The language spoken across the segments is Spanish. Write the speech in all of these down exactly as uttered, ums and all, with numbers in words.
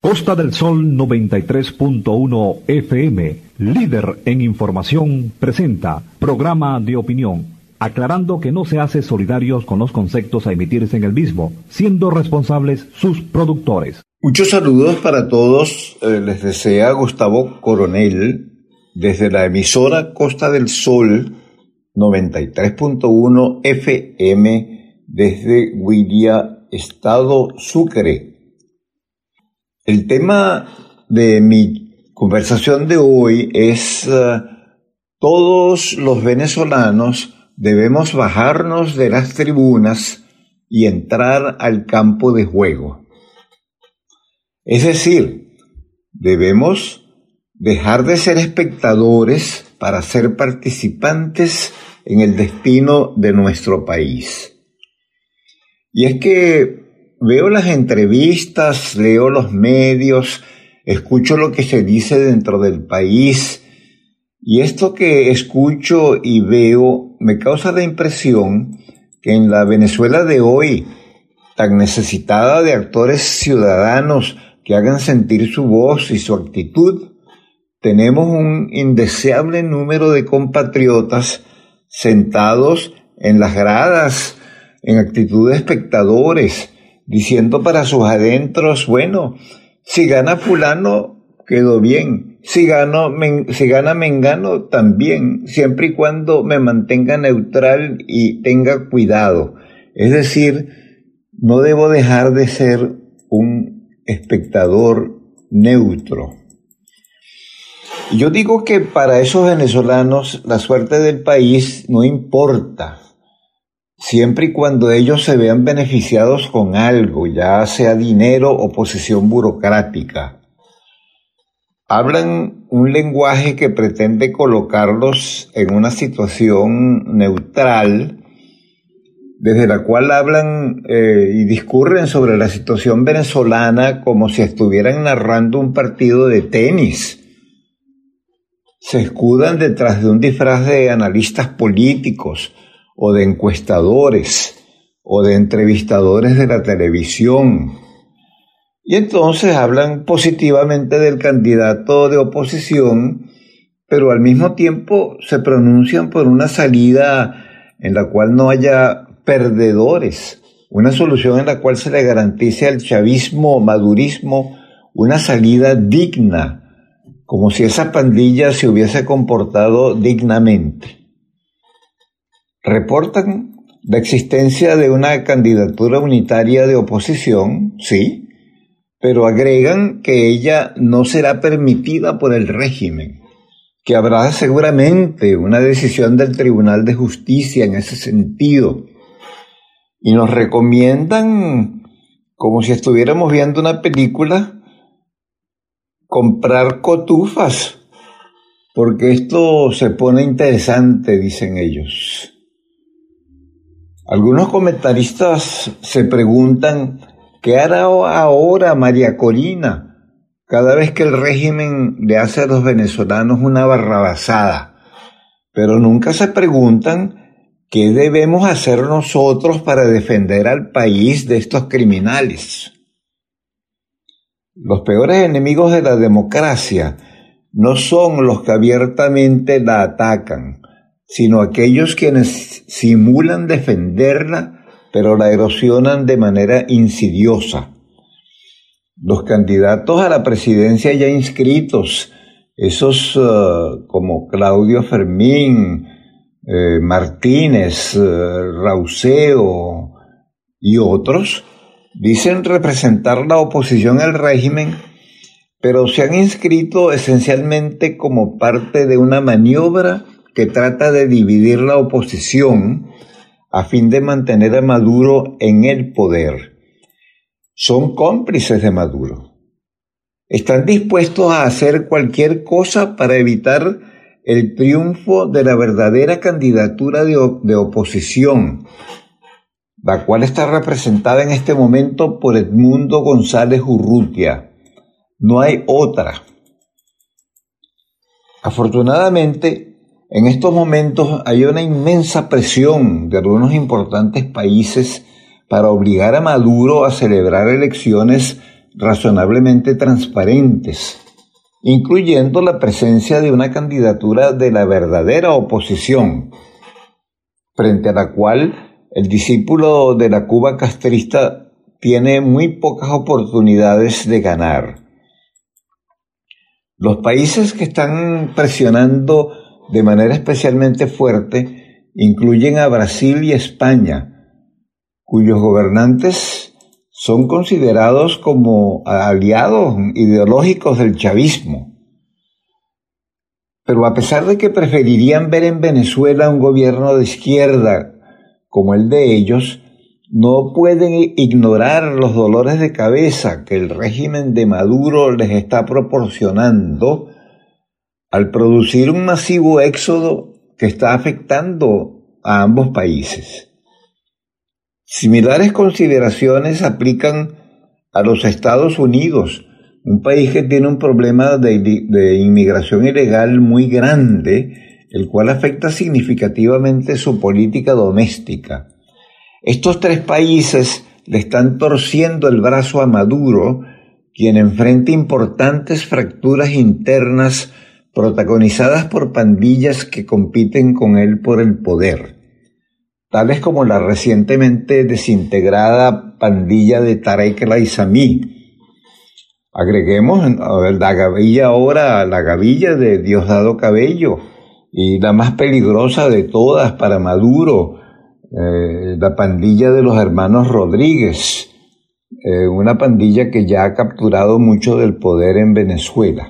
Costa del Sol noventa y tres punto uno F M, líder en información, presenta programa de opinión, aclarando que no se hace solidarios con los conceptos a emitirse en el mismo, siendo responsables sus productores. Muchos saludos para todos, eh, les desea Gustavo Coronel, desde la emisora Costa del Sol noventa y tres punto uno F M, desde Huiria, Estado Sucre. El tema de mi conversación de hoy es uh, todos los venezolanos debemos bajarnos de las tribunas y entrar al campo de juego. Es decir, debemos dejar de ser espectadores para ser participantes en el destino de nuestro país. Y es que veo las entrevistas, leo los medios, escucho lo que se dice dentro del país, y esto que escucho y veo me causa la impresión que en la Venezuela de hoy, tan necesitada de actores ciudadanos que hagan sentir su voz y su actitud, tenemos un indeseable número de compatriotas sentados en las gradas, en actitud de espectadores, diciendo para sus adentros, bueno, si gana fulano, quedó bien, si, gano, men, si gana mengano, también, siempre y cuando me mantenga neutral y tenga cuidado. Es decir, no debo dejar de ser un espectador neutro. Yo digo que para esos venezolanos la suerte del país no importa, siempre y cuando ellos se vean beneficiados con algo, ya sea dinero o posición burocrática. Hablan un lenguaje que pretende colocarlos en una situación neutral, desde la cual hablan eh, y discurren sobre la situación venezolana como si estuvieran narrando un partido de tenis. Se escudan detrás de un disfraz de analistas políticos, o de encuestadores, o de entrevistadores de la televisión. Y entonces hablan positivamente del candidato de oposición, pero al mismo tiempo se pronuncian por una salida en la cual no haya perdedores, una solución en la cual se le garantice al chavismo o madurismo una salida digna, como si esa pandilla se hubiese comportado dignamente. Reportan la existencia de una candidatura unitaria de oposición, sí, pero agregan que ella no será permitida por el régimen, que habrá seguramente una decisión del Tribunal de Justicia en ese sentido, y nos recomiendan, como si estuviéramos viendo una película, comprar cotufas, porque esto se pone interesante, dicen ellos. Algunos comentaristas se preguntan qué hará ahora María Corina cada vez que el régimen le hace a los venezolanos una barrabasada, pero nunca se preguntan qué debemos hacer nosotros para defender al país de estos criminales. Los peores enemigos de la democracia no son los que abiertamente la atacan, sino aquellos quienes simulan defenderla, pero la erosionan de manera insidiosa. Los candidatos a la presidencia ya inscritos, esos uh, como Claudio Fermín, eh, Martínez, eh, Rauseo y otros, dicen representar la oposición al régimen, pero se han inscrito esencialmente como parte de una maniobra que trata de dividir la oposición a fin de mantener a Maduro en el poder. Son cómplices de Maduro. Están dispuestos a hacer cualquier cosa para evitar el triunfo de la verdadera candidatura de, op- de oposición, la cual está representada en este momento por Edmundo González Urrutia. No hay otra. Afortunadamente, en estos momentos hay una inmensa presión de algunos importantes países para obligar a Maduro a celebrar elecciones razonablemente transparentes, incluyendo la presencia de una candidatura de la verdadera oposición, frente a la cual el discípulo de la Cuba castrista tiene muy pocas oportunidades de ganar. Los países que están presionando de manera especialmente fuerte incluyen a Brasil y España, cuyos gobernantes son considerados como aliados ideológicos del chavismo. Pero a pesar de que preferirían ver en Venezuela un gobierno de izquierda como el de ellos, no pueden ignorar los dolores de cabeza que el régimen de Maduro les está proporcionando al producir un masivo éxodo que está afectando a ambos países. Similares consideraciones aplican a los Estados Unidos, un país que tiene un problema de, de inmigración ilegal muy grande, el cual afecta significativamente su política doméstica. Estos tres países le están torciendo el brazo a Maduro, quien enfrenta importantes fracturas internas protagonizadas por pandillas que compiten con él por el poder, tales como la recientemente desintegrada pandilla de Tarek el Aizami. Agreguemos a la gavilla ahora a la gavilla de Diosdado Cabello, y la más peligrosa de todas para Maduro, eh, la pandilla de los hermanos Rodríguez, eh, una pandilla que ya ha capturado mucho del poder en Venezuela.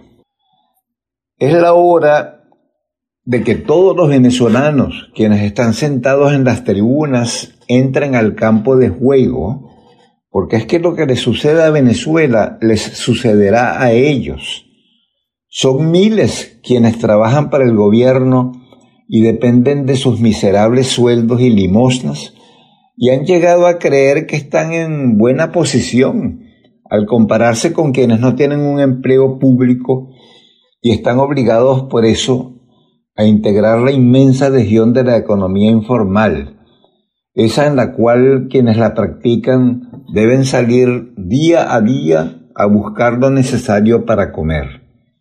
Es la hora de que todos los venezolanos, quienes están sentados en las tribunas, entren al campo de juego, porque es que lo que les sucede a Venezuela les sucederá a ellos. Son miles quienes trabajan para el gobierno y dependen de sus miserables sueldos y limosnas, y han llegado a creer que están en buena posición al compararse con quienes no tienen un empleo público y están obligados por eso a integrar la inmensa legión de la economía informal, esa en la cual quienes la practican deben salir día a día a buscar lo necesario para comer.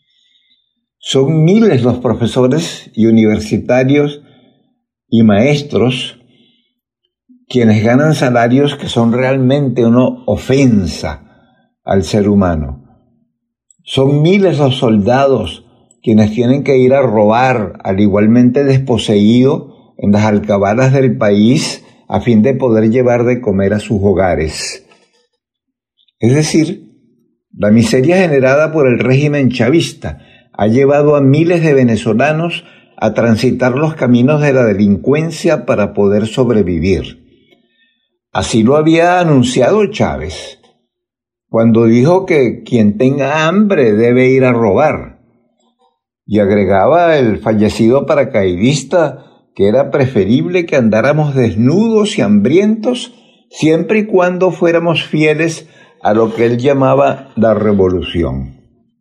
Son miles los profesores y universitarios y maestros quienes ganan salarios que son realmente una ofensa al ser humano. Son miles los soldados quienes tienen que ir a robar al igualmente desposeído en las alcabalas del país a fin de poder llevar de comer a sus hogares. Es decir, la miseria generada por el régimen chavista ha llevado a miles de venezolanos a transitar los caminos de la delincuencia para poder sobrevivir. Así lo había anunciado Chávez, cuando dijo que quien tenga hambre debe ir a robar. Y agregaba el fallecido paracaidista que era preferible que andáramos desnudos y hambrientos siempre y cuando fuéramos fieles a lo que él llamaba la revolución.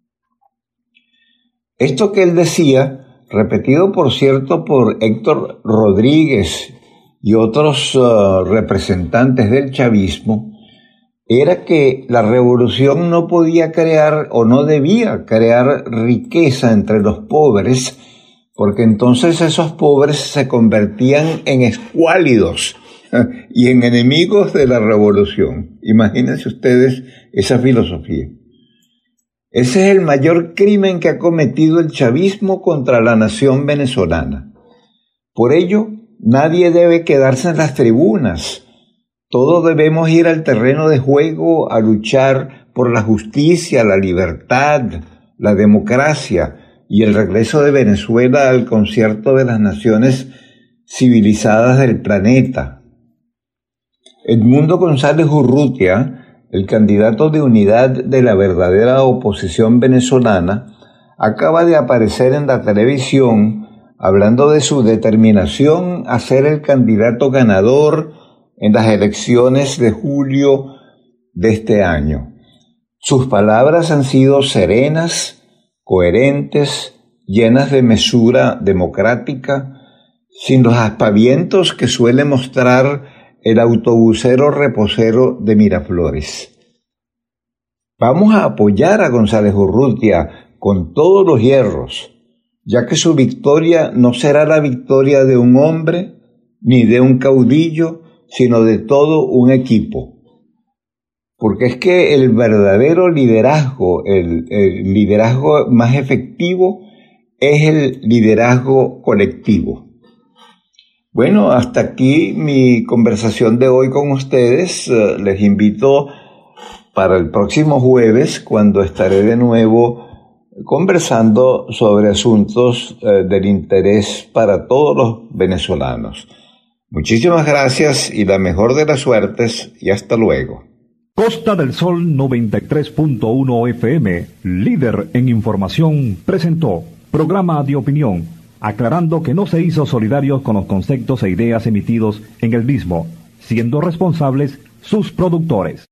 Esto que él decía, repetido por cierto por Héctor Rodríguez y otros uh, representantes del chavismo, era que la revolución no podía crear o no debía crear riqueza entre los pobres, porque entonces esos pobres se convertían en escuálidos y en enemigos de la revolución. Imagínense ustedes esa filosofía. Ese es el mayor crimen que ha cometido el chavismo contra la nación venezolana. Por ello, nadie debe quedarse en las tribunas. Todos debemos ir al terreno de juego a luchar por la justicia, la libertad, la democracia y el regreso de Venezuela al concierto de las naciones civilizadas del planeta. Edmundo González Urrutia, el candidato de unidad de la verdadera oposición venezolana, acaba de aparecer en la televisión hablando de su determinación a ser el candidato ganador en las elecciones de julio de este año. Sus palabras han sido serenas, coherentes, llenas de mesura democrática, sin los aspavientos que suele mostrar el autobusero reposero de Miraflores. Vamos a apoyar a González Urrutia con todos los hierros, ya que su victoria no será la victoria de un hombre ni de un caudillo, sino de todo un equipo. Porque es que el verdadero liderazgo, el, el liderazgo más efectivo, es el liderazgo colectivo. Bueno, hasta aquí mi conversación de hoy con ustedes. Les invito para el próximo jueves, cuando estaré de nuevo conversando sobre asuntos eh, del interés para todos los venezolanos. Muchísimas gracias y la mejor de las suertes, y hasta luego. Costa del Sol noventa y tres punto uno F M, líder en información, presentó programa de opinión, aclarando que no se hizo solidarios con los conceptos e ideas emitidos en el mismo, siendo responsables sus productores.